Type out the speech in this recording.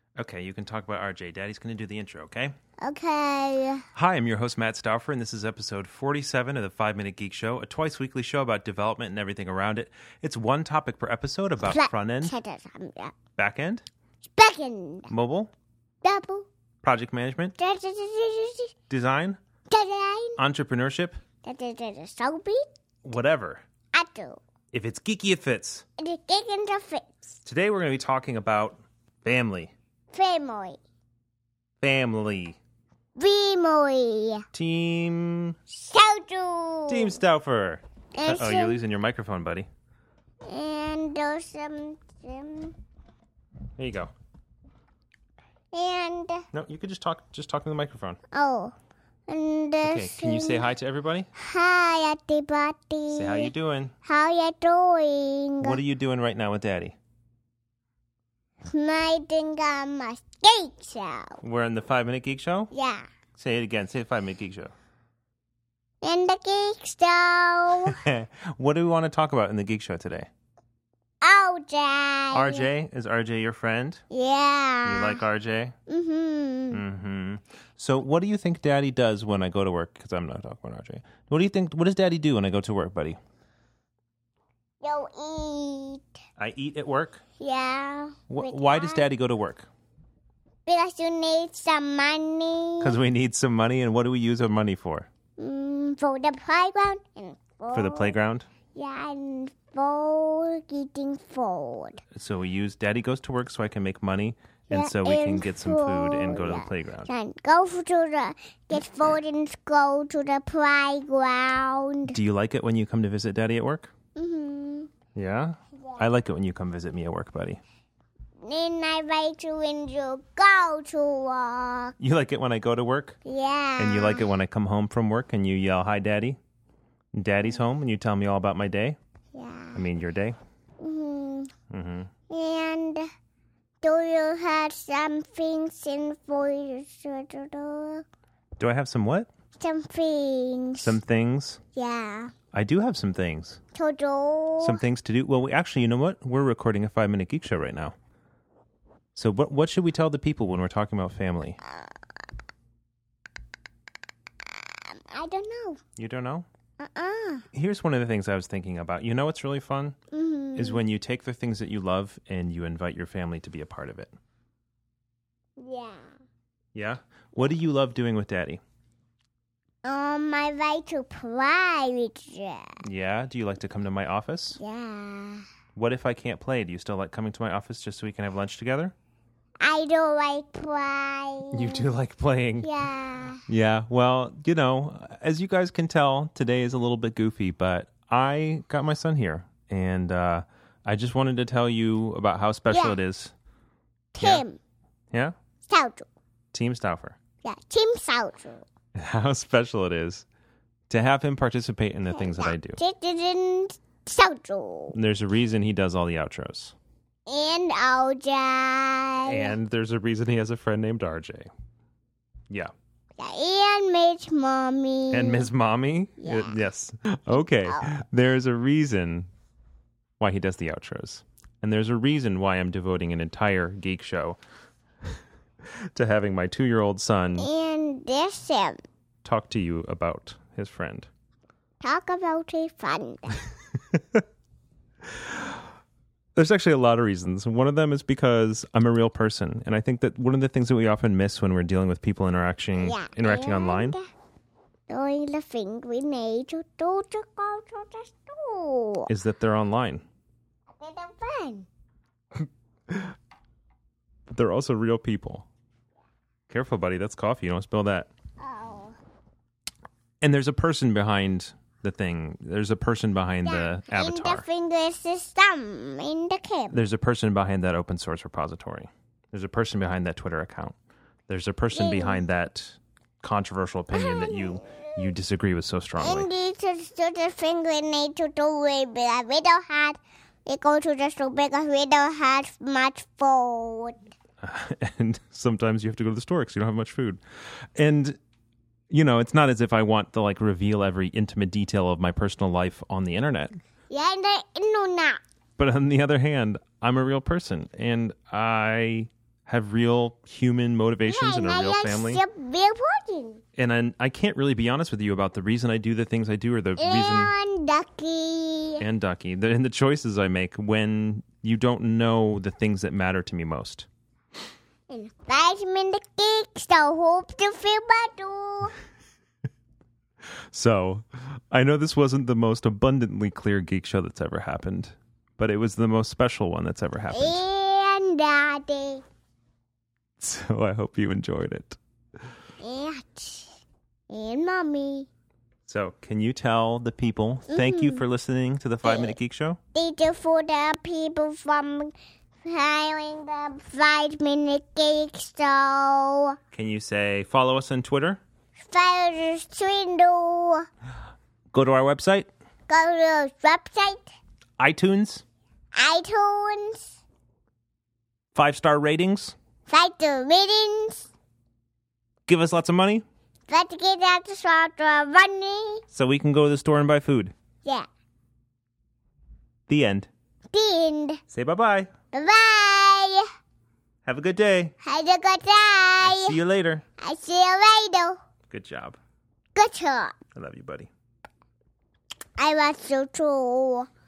Okay, you can talk about RJ. Daddy's going to do the intro, okay? Okay. Hi, I'm your host, Matt Stauffer, and this is episode 47 of the 5-Minute Geek Show, a twice-weekly show about development and everything around it. It's one topic per episode about front-end, back-end, mobile, double, project management, design, entrepreneurship, whatever. If it's geeky, it fits. Today we're going to be talking about family. Family. Team Stauffer. Stauffer. And Oh, you're losing your microphone, buddy. And there's some. There you go. And No, you could just talk to the microphone. and there's Okay, can you say hi to everybody? hi everybody. Say how you doing. How you doing? What are you doing right now with Daddy? Making a mistake show. We're in the 5-Minute Geek Show? Yeah. Say it again. Say 5-Minute Geek Show. In the geek show. What do we want to talk about in the Geek Show today? RJ. RJ? Is RJ your friend? Yeah. You like RJ? Mm-hmm. Mm-hmm. So what do you think Daddy does when I go to work? Because I'm not talking about RJ. What does Daddy do when I go to work, buddy? You eat. I eat at work? Yeah. Why does Daddy go to work? Because you need some money. Because we need some money, and what do we use our money for? For the playground. And For the playground? Yeah, and for eating food. So Daddy goes to work so I can make money, and so we can get some food and go to the playground. And get food and go to the playground. Do you like it when you come to visit Daddy at work? Mm-hmm. Yeah? I like it when you come visit me at work, buddy. Then I like you when you go to work. You like it when I go to work? Yeah. And you like it when I come home from work and you yell, "Hi, Daddy." Daddy's home and you tell me all about my day? Yeah. I mean, your day? Mm-hmm. Mm-hmm. And do you have some things in for you to do? Do I have some what? Some things. Some things? Yeah. I do have some things. To do. Some things to do. Well, you know what? We're recording a 5-Minute Geek Show right now. So what should we tell the people when we're talking about family? I don't know. You don't know? Uh-uh. Here's one of the things I was thinking about. You know what's really fun? Mm-hmm. Is when you take the things that you love and you invite your family to be a part of it. Yeah. Yeah? What do you love doing with Daddy? I like to play with you. Yeah? Do you like to come to my office? Yeah. What if I can't play? Do you still like coming to my office just so we can have lunch together? I don't like playing. You do like playing. Yeah. Yeah, well, as you guys can tell, today is a little bit goofy, but I got my son here, and I just wanted to tell you about how special it is. Team. Yeah? Stauffer. Team Stauffer. Yeah, Team Stauffer. How special it is to have him participate in the things that I do. Stauffer. There's a reason he does all the outros. And RJ. And there's a reason he has a friend named RJ. Yeah. And Miss Mommy. And Miss Mommy? Yeah. Yes. Okay. There's a reason why he does the outros. And there's a reason why I'm devoting an entire geek show to having my 2-year-old son And this him. talk to you about his friend. Talk about a friend. There's actually a lot of reasons. One of them is because I'm a real person. And I think that one of the things that we often miss when we're dealing with people interacting online Doing the thing we need to do to go to the store. is that they're online. With a friend. But they're also real people. Careful, buddy. That's coffee. You don't spill that. Oh. And there's a person behind the thing. There's a person behind the avatar. In the finger system. In the camp. There's a person behind that open source repository. There's a person behind that Twitter account. There's a person behind that controversial opinion that you disagree with so strongly. And the thing we need to do it, but we don't have. We go to the store because we don't have much food. And sometimes you have to go to the store because you don't have much food. And, it's not as if I want to, reveal every intimate detail of my personal life on the internet. Yeah, no. But on the other hand, I'm a real person. And I have real human motivations and a real family. Real person. And I can't really be honest with you about the reason I do the things I do or the reason... And Ducky. And Ducky. And the choices I make when you don't know the things that matter to me most. And 5 minute geek, so hope to feel better. So, I know this wasn't the most abundantly clear geek show that's ever happened, but it was the most special one that's ever happened. And Daddy. So I hope you enjoyed it. And Mommy. So, can you tell the people, thank you for listening to the 5 Minute Geek Show? Thank you for the people from hiring the 5 Minute Geek Show. Can you say, follow us on Twitter? Follow the Swindle. Go to our website? Go to the website. iTunes? 5-star ratings? 5-star ratings. Give us lots of money? Let's get out the store for money. So we can go to the store and buy food. Yeah. The end. The end. Say bye-bye. Bye-bye. Have a good day. Have a good day. I'll see you later. I'll see you later. Good job. Good job. I love you, buddy. I love you too.